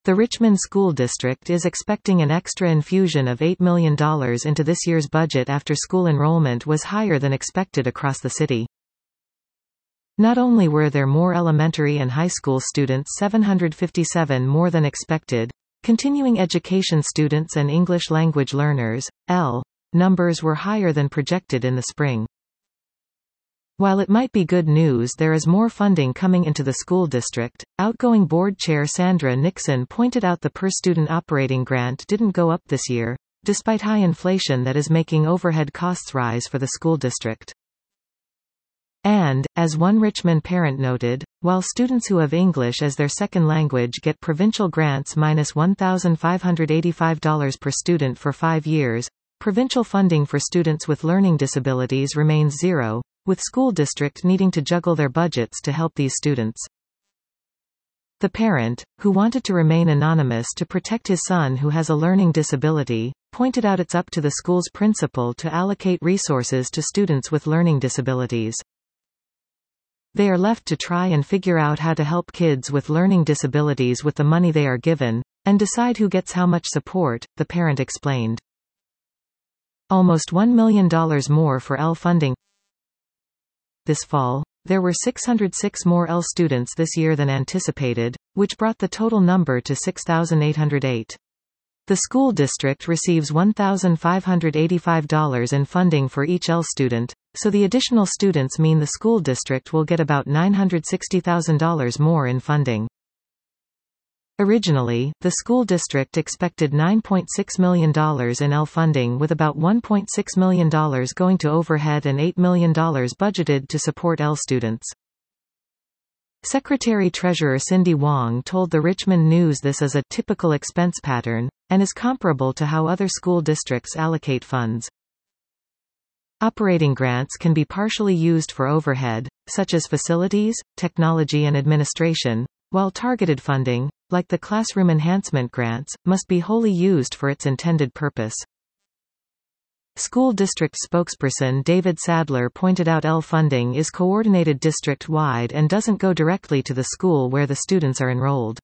The Richmond School District is expecting an extra infusion of $8 million into this year's budget after school enrollment was higher than expected across the city. Not only were there more elementary and high school students, 757 more than expected, continuing education students and English language learners, EL, numbers were higher than projected in the spring. While it might be good news there is more funding coming into the school district, outgoing board chair Sandra Nixon pointed out the per-student operating grant didn't go up this year, despite high inflation that is making overhead costs rise for the school district. And, as one Richmond parent noted, while students who have English as their second language get provincial grants minus $1,585 per student for 5 years, provincial funding for students with learning disabilities remains zero, with school district needing to juggle their budgets to help these students. The parent, who wanted to remain anonymous to protect his son who has a learning disability, pointed out it's up to the school's principal to allocate resources to students with learning disabilities. They are left to try and figure out how to help kids with learning disabilities with the money they are given, and decide who gets how much support, the parent explained. Almost $1 million more for EL funding. This fall, there were 606 more EL students this year than anticipated, which brought the total number to 6,808. The school district receives $1,585 in funding for each EL student, so the additional students mean the school district will get about $960,000 more in funding. Originally, the school district expected $9.6 million in EL funding, with about $1.6 million going to overhead and $8 million budgeted to support EL students. Secretary-Treasurer Cindy Wong told the Richmond News this is a typical expense pattern, and is comparable to how other school districts allocate funds. Operating grants can be partially used for overhead, such as facilities, technology and administration, while targeted funding, like the classroom enhancement grants, must be wholly used for its intended purpose. School district spokesperson David Sadler pointed out EL funding is coordinated district-wide and doesn't go directly to the school where the students are enrolled.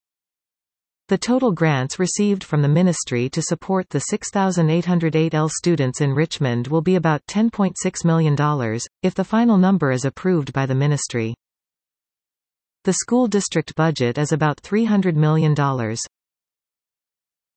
The total grants received from the ministry to support the 6,808 EL students in Richmond will be about $10.6 million, if the final number is approved by the ministry. The school district budget is about $300 million.